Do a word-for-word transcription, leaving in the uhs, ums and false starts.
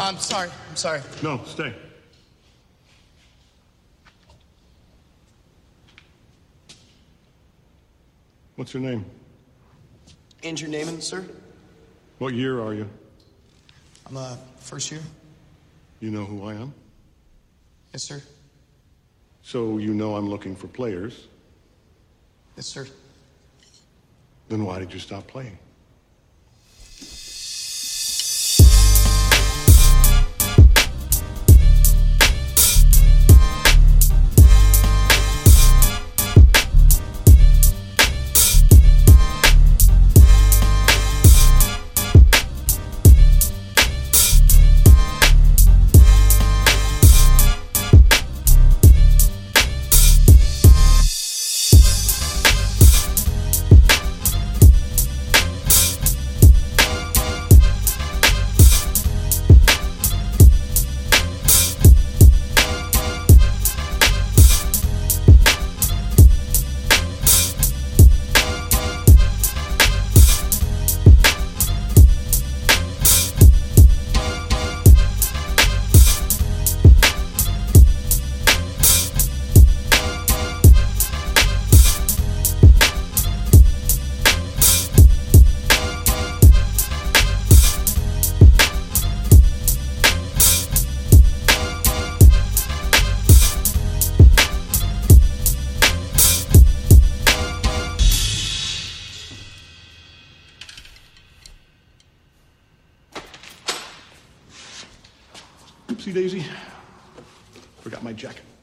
I'm sorry. I'm sorry. No, stay. What's your name? Andrew Naaman, sir. What year are you? I'm uh first year. You know who I am? Yes, sir. So you know I'm looking for players. Yes, sir. Then why did you stop playing? Oopsie daisy. Forgot my jacket.